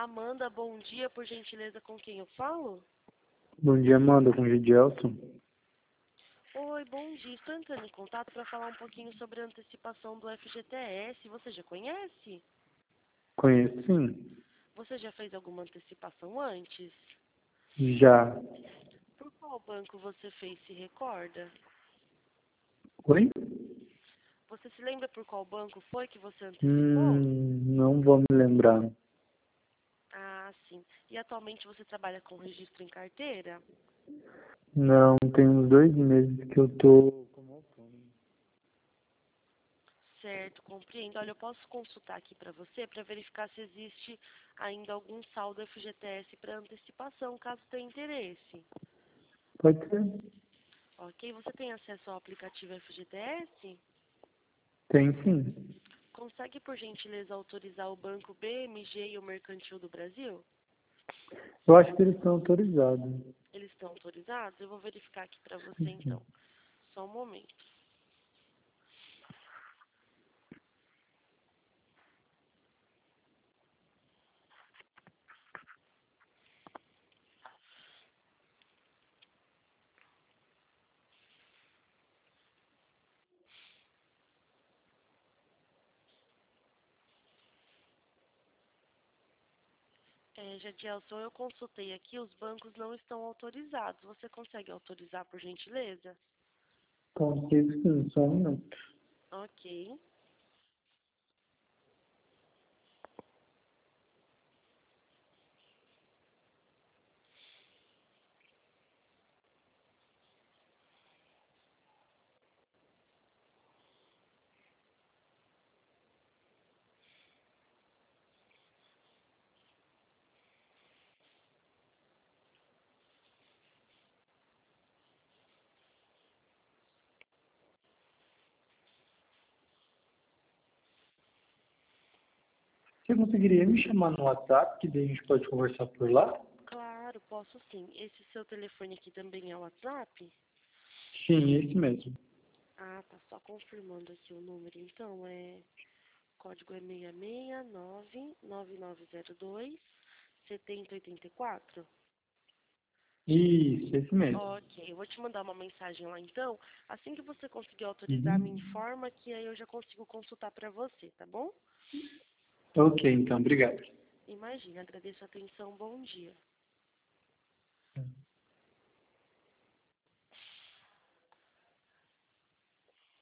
Amanda, bom dia, por gentileza, com quem eu falo? Bom dia, Amanda, com o Gidelson. Oi, bom dia. Estou entrando em contato para falar um pouquinho sobre a antecipação do FGTS. Você já conhece? Conheço sim. Você já fez alguma antecipação antes? Já. Por qual banco você fez, se recorda? Oi? Você se lembra por qual banco foi que você antecipou? Não vou me lembrar. Ah, sim. E atualmente você trabalha com registro em carteira? Não, tem uns 2 meses que eu tô como autônomo. Certo, compreendo. Olha, eu posso consultar aqui para você para verificar se existe ainda algum saldo FGTS para antecipação, caso tenha interesse. Pode ser? Ok, você tem acesso ao aplicativo FGTS? Tem sim. Consegue, por gentileza, autorizar o Banco BMG e o Mercantil do Brasil? Eu acho que eles estão autorizados. Eles estão autorizados? Eu vou verificar aqui para você, então. Só um momento. Jadielson, eu consultei aqui, os bancos não estão autorizados. Você consegue autorizar, por gentileza? Consigo sim, só um minuto. Ok. Você conseguiria me chamar no WhatsApp, que daí a gente pode conversar por lá? Claro, posso sim. Esse seu telefone aqui também é o WhatsApp? Sim, esse mesmo. Ah, tá só confirmando aqui o número. Então, o código é 669-9902-7084. Isso, esse mesmo. Ok, eu vou te mandar uma mensagem lá então. Assim que você conseguir autorizar, me Uhum. informa que aí eu já consigo consultar para você, tá bom? Ok, então, obrigado. Imagina, agradeço a atenção, bom dia.